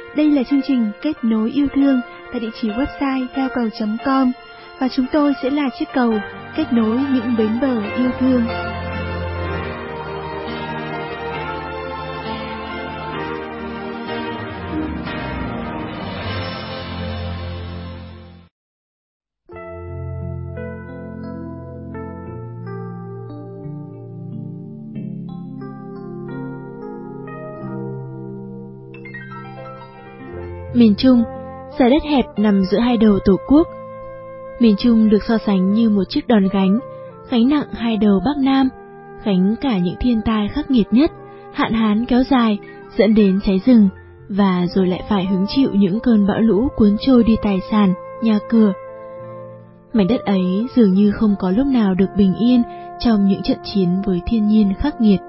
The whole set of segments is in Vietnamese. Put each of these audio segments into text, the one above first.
Đây là chương trình Kết nối yêu thương tại địa chỉ website theo cầu.com và chúng tôi sẽ là chiếc cầu kết nối những bến bờ yêu thương. Miền Trung, giải đất hẹp nằm giữa hai đầu Tổ quốc. Miền Trung được so sánh như một chiếc đòn gánh nặng hai đầu Bắc Nam, gánh cả những thiên tai khắc nghiệt nhất, hạn hán kéo dài, dẫn đến cháy rừng, và rồi lại phải hứng chịu những cơn bão lũ cuốn trôi đi tài sản, nhà cửa. Mảnh đất ấy dường như không có lúc nào được bình yên trong những trận chiến với thiên nhiên khắc nghiệt.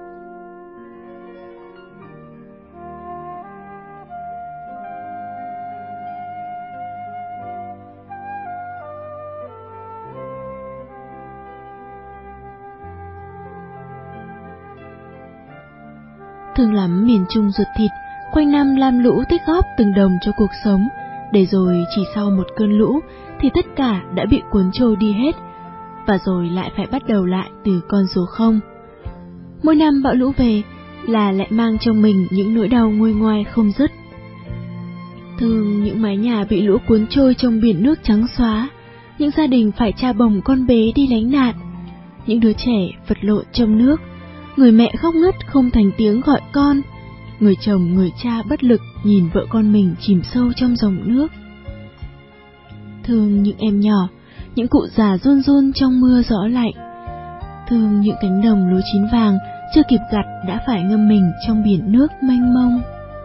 Thương lắm miền Trung ruột thịt, quanh năm lam lũ tích góp từng đồng cho cuộc sống, để rồi chỉ sau một cơn lũ thì tất cả đã bị cuốn trôi đi hết, và rồi lại phải bắt đầu lại từ con số 0. Mỗi năm bão lũ về là lại mang trong mình những nỗi đau nguôi ngoai không dứt. Thương những mái nhà bị lũ cuốn trôi trong biển nước trắng xóa, những gia đình phải cha bồng con bế đi lánh nạn, những đứa trẻ vật lộn trong nước, người mẹ khóc ngất không thành tiếng gọi con, người chồng người cha bất lực nhìn vợ con mình chìm sâu trong dòng nước. Thương những em nhỏ, những cụ già run run trong mưa gió lạnh. Thương những cánh đồng lúa chín vàng chưa kịp gặt đã phải ngâm mình trong biển nước mênh mông.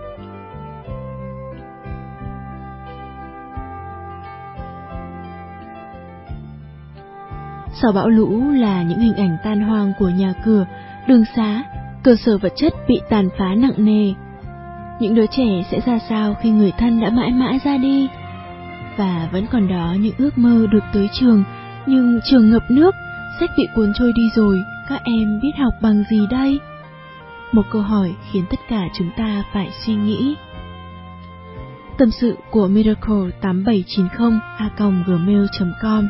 Sau bão lũ là những hình ảnh tan hoang của nhà cửa, đường xá, cơ sở vật chất bị tàn phá nặng nề. Những đứa trẻ sẽ ra sao khi người thân đã mãi mãi ra đi? Và vẫn còn đó những ước mơ được tới trường, nhưng trường ngập nước, sách bị cuốn trôi đi rồi, các em biết học bằng gì đây? Một câu hỏi khiến tất cả chúng ta phải suy nghĩ. Tâm sự của miracle8790@gmail.com.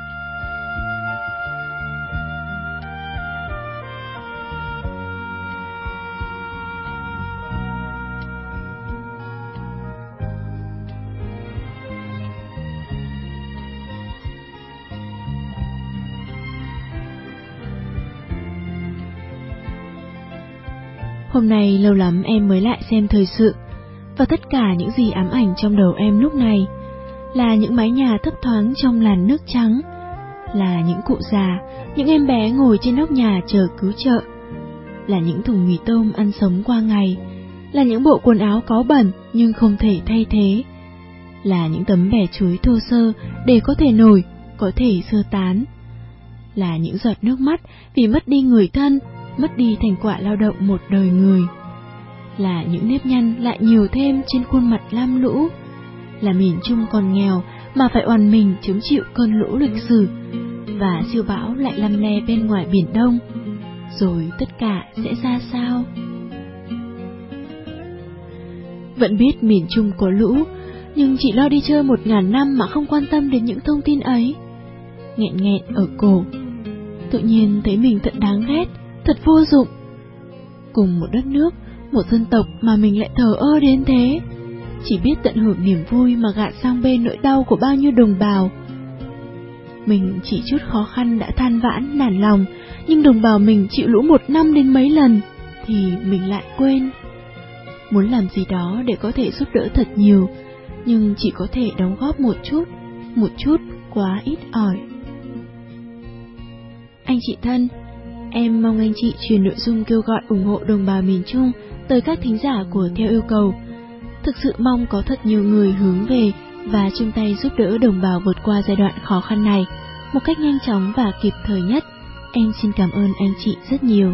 Hôm nay lâu lắm em mới lại xem thời sự, và tất cả những gì ám ảnh trong đầu em lúc này là những mái nhà thấp thoáng trong làn nước trắng, là những cụ già, những em bé ngồi trên nóc nhà chờ cứu trợ, là những thùng mì tôm ăn sống qua ngày, là những bộ quần áo cáu bẩn nhưng không thể thay thế, là những tấm bẻ chuối thô sơ để có thể nổi, có thể sơ tán, là những giọt nước mắt vì mất đi người thân, mất đi thành quả lao động một đời người, là những nếp nhăn lại nhiều thêm trên khuôn mặt lam lũ, là miền Trung còn nghèo mà phải oằn mình chống chịu cơn lũ lịch sử, và siêu bão lại lăm le bên ngoài Biển Đông. Rồi tất cả sẽ ra sao? Vẫn biết miền Trung có lũ, nhưng chỉ lo đi chơi 1000 năm mà không quan tâm đến những thông tin ấy. Nghẹn nghẹn ở cổ, tự nhiên thấy mình thật đáng ghét, thật vô dụng. Cùng một đất nước, một dân tộc mà mình lại thờ ơ đến thế, chỉ biết tận hưởng niềm vui mà gạt sang bên nỗi đau của bao nhiêu đồng bào. Mình chỉ chút khó khăn đã than vãn nản lòng, nhưng đồng bào mình chịu lũ 1 năm đến mấy lần thì mình lại quên. Muốn làm gì đó để có thể giúp đỡ thật nhiều, nhưng chỉ có thể đóng góp một chút quá ít ỏi. Anh chị thân, em mong anh chị truyền nội dung kêu gọi ủng hộ đồng bào miền Trung tới các thính giả của Theo Yêu Cầu. Thực sự mong có thật nhiều người hướng về và chung tay giúp đỡ đồng bào vượt qua giai đoạn khó khăn này một cách nhanh chóng và kịp thời nhất. Em xin cảm ơn anh chị rất nhiều.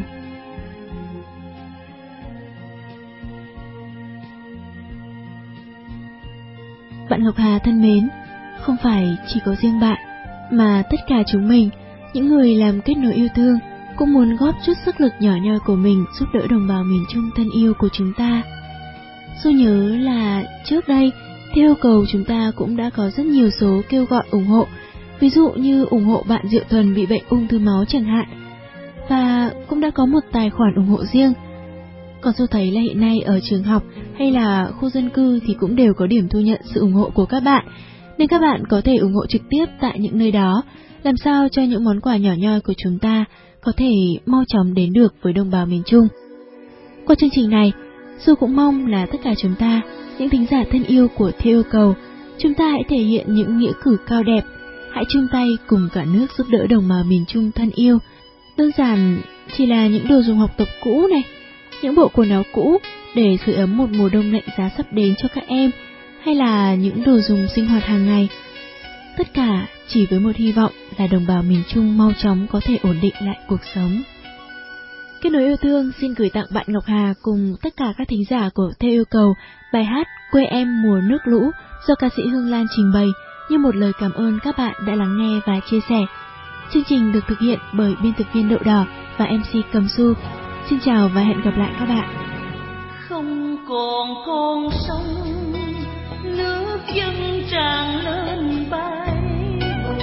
Bạn Ngọc Hà thân mến, không phải chỉ có riêng bạn, mà tất cả chúng mình, những người làm kết nối yêu thương, cũng muốn góp chút sức lực nhỏ nhoi của mình giúp đỡ đồng bào miền Trung thân yêu của chúng ta. Tôi nhớ là trước đây, theo yêu cầu chúng ta cũng đã có rất nhiều số kêu gọi ủng hộ, ví dụ như ủng hộ bạn Diệu Thuần bị bệnh ung thư máu chẳng hạn, và cũng đã có một tài khoản ủng hộ riêng. Còn tôi thấy là hiện nay ở trường học hay là khu dân cư thì cũng đều có điểm thu nhận sự ủng hộ của các bạn, nên các bạn có thể ủng hộ trực tiếp tại những nơi đó, làm sao cho những món quà nhỏ nhoi của chúng ta có thể mau chóng đến được với đồng bào miền Trung. Qua chương trình này, Du cũng mong là tất cả chúng ta, những thính giả thân yêu của Theo Yêu Cầu, chúng ta hãy thể hiện những nghĩa cử cao đẹp, hãy chung tay cùng cả nước giúp đỡ đồng bào miền Trung thân yêu. Đơn giản chỉ là những đồ dùng học tập cũ này, những bộ quần áo cũ để sưởi ấm một mùa đông lạnh giá sắp đến cho các em, hay là những đồ dùng sinh hoạt hàng ngày. Tất cả chỉ với một hy vọng là đồng bào miền Trung mau chóng có thể ổn định lại cuộc sống. Kết nối yêu thương xin gửi tặng bạn Ngọc Hà cùng tất cả các thính giả của Theo Yêu Cầu bài hát Quê Em Mùa Nước Lũ do ca sĩ Hương Lan trình bày như một lời cảm ơn các bạn đã lắng nghe và chia sẻ. Chương trình được thực hiện bởi biên tập viên Đậu Đỏ và MC Cầm Su. Xin chào và hẹn gặp lại các bạn. Không còn con sông, nước dân tràn lên bãi bồi.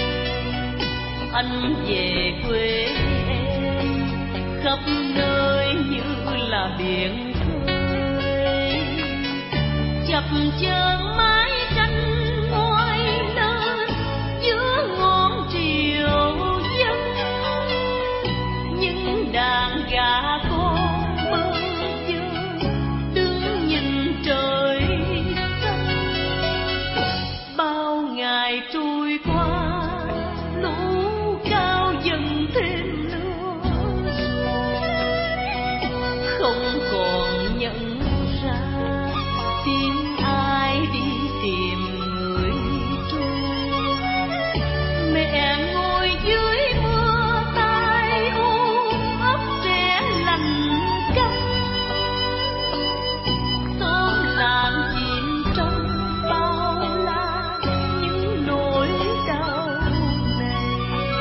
Anh về quê em, khắp nơi như là biển khơi. Chập chờn mái tranh ngoi lên giữa ngọn triều dân. Những đàn gà con bơ vơ đứng nhìn trời xanh. Bao ngày trôi qua, lũ cao dần thêm lửa rồi. Không còn nhận ra tiếng ai đi tìm người trôi. Mẹ ngồi dưới mưa tay ôm ấp trẻ lành canh. Xóm làng chìm trong bao la những nỗi đau này.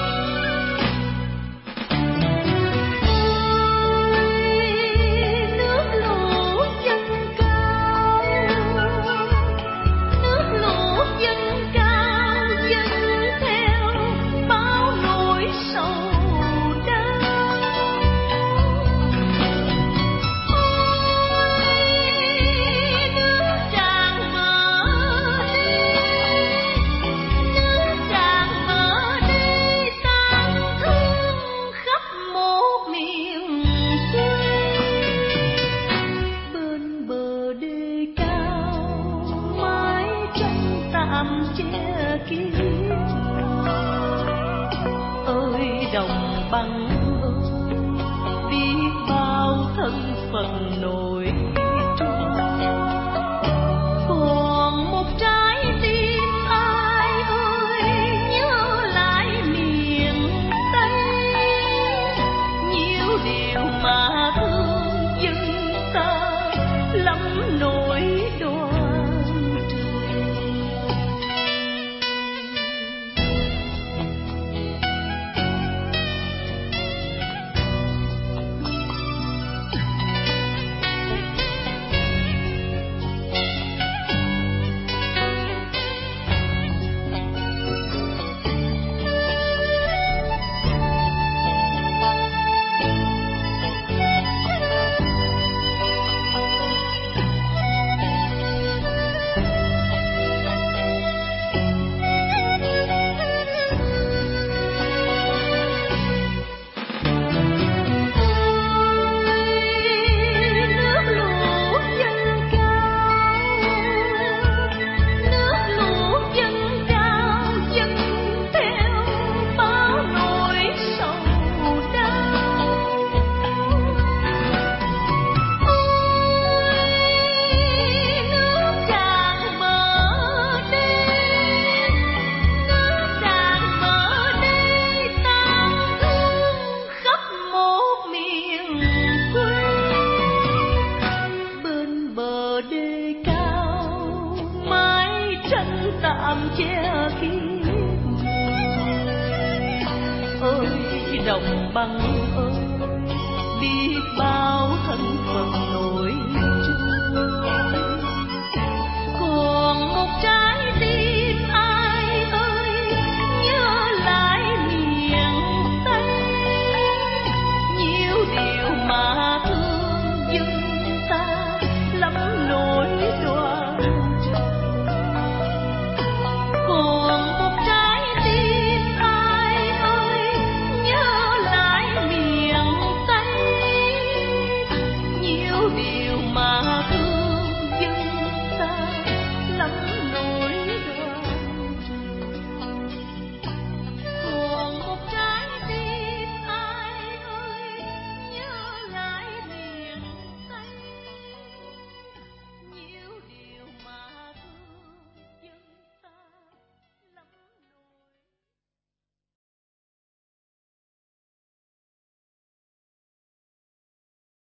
Nước lũ dâng cao, nước lũ dâng cao dâng theo bao nỗi sầu đau. Nước tràn bờ đi, nước tràn bờ đi tang thương khắp một miền quê. Bên bờ đê cao mái tranh tạm che kín. Ơi đồng bằng ơi, biết bao thân phận nổi trôi. Còn một trái tim ai ơi nhớ lại miền Tây. Nhiều điều mà thương dân ta lắm nỗi đoan trời. Nước lũ dâng cao, nước lũ dâng cao dâng theo bao nỗi sầu đau. Nước tràn bờ đi, nước tràn bờ đi tang thương khắp một miền quê. Bên bờ đê cao mái tranh tạm che kín. Ơi đồng bằng ơi, biết bao thân phận nổi trôi. mà thương